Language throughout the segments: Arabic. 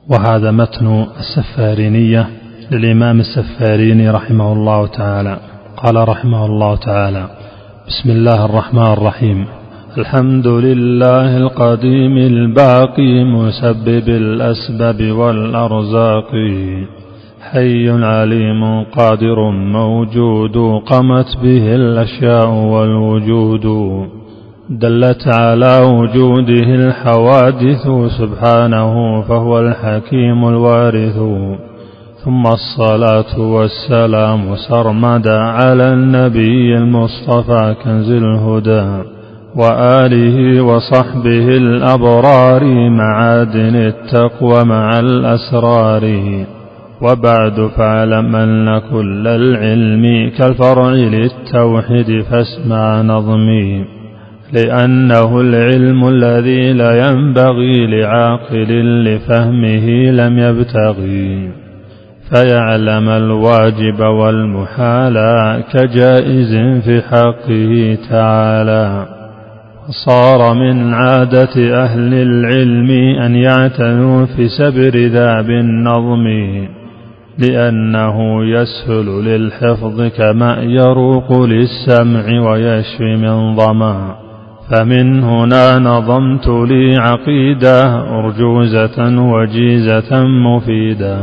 وهذا متن السفارينية للإمام السفاريني رحمه الله تعالى. قال رحمه الله تعالى: بسم الله الرحمن الرحيم. الحمد لله القديم الباقي مسبب الأسباب والأرزاق، حي عليم قادر موجود قامت به الأشياء والوجود، دلت على وجوده الحوادث سبحانه فهو الحكيم الوارث. ثم الصلاة والسلام سرمدا على النبي المصطفى كنز الهدى، وآله وصحبه الأبرار معادن التقوى مع الأسرار. وبعد فاعلم أن كل العلم كالفرع للتوحيد فاسمع نظمي، لأنه العلم الذي لا ينبغي لعاقل لفهمه لم يبتغي، فيعلم الواجب والمحال كجائز في حقه تعالى. صار من عادة أهل العلم أن يعتنوا في سبر ذا بالنظم، لأنه يسهل للحفظ كما يروق للسمع ويشفي من ظما. فمن هنا نظمت لي عقيدة أرجوزة وجيزة مفيدة،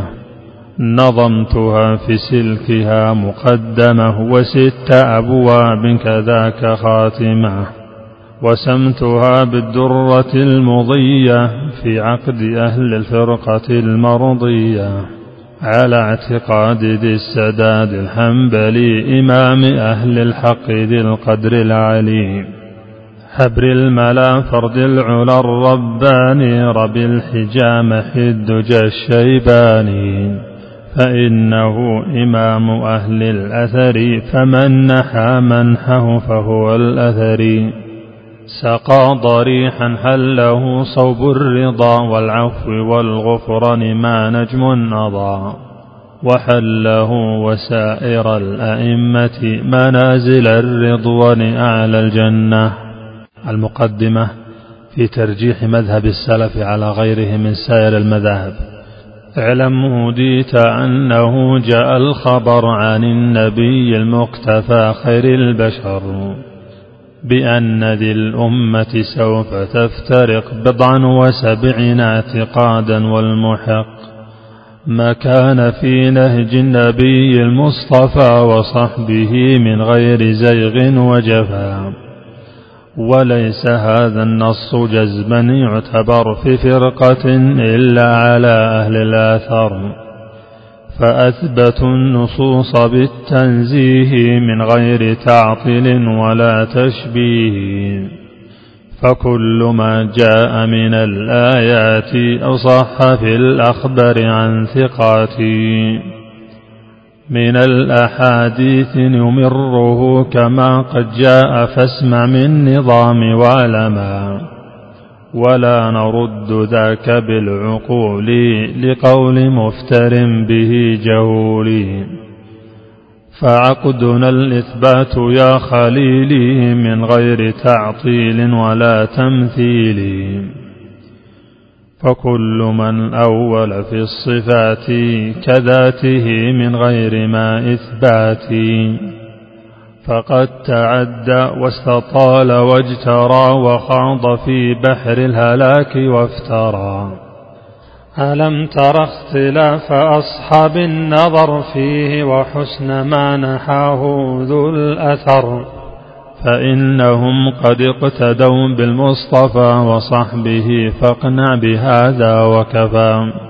نظمتها في سلكها مقدمة 6 أبواب كذاك خاتمة، وسمتها بالدرة المضية في عقد أهل الفرقة المرضية، على اعتقاد ذي السداد الحنبلي إمام أهل الحق ذي القدر العلي، حبر الملا فرد العلا الرباني رب الحجام الدجى الشيباني. فإنه إمام أهل الأثر، فمن نحى منحه فهو الأثري. سقى ضريحا حله صوب الرضا والعفو والغفران ما نجم أضاء، وحله وسائر الأئمة منازل الرضوان أعلى الجنة. المقدمة في ترجيح مذهب السلف على غيره من سائر المذاهب. اعلم هديت أنه جاء الخبر عن النبي المقتفى خير البشر، بأن ذي الأمة سوف تفترق 70 اعتقادا، والمحق ما كان في نهج النبي المصطفى وصحبه من غير زيغ وجفا. وليس هذا النص جزما يعتبر في فرقة إلا على أهل الآثر، فأثبتوا النصوص بالتنزيه من غير تعطيل ولا تشبيه. فكل ما جاء من الآيات أو صح في الأخبار عن ثقات من الأحاديث نمره كما قد جاء، فاسمع من نظام وعلما، ولا نرد ذاك بالعقول لقول مفتر به جهول. فعقدنا الإثبات يا خليلي من غير تعطيل ولا تمثيل. فكل من أول في الصفات كذاته من غير ما إثبات، فقد تعدى واستطال واجترى وخاض في بحر الهلاك وافترى. ألم تر اختلاف أصحاب النظر فيه وحسن ما نحاه ذو الأثر، فإنهم قد اقتدوا بالمصطفى وصحبه، فاقنع بهذا وكفى.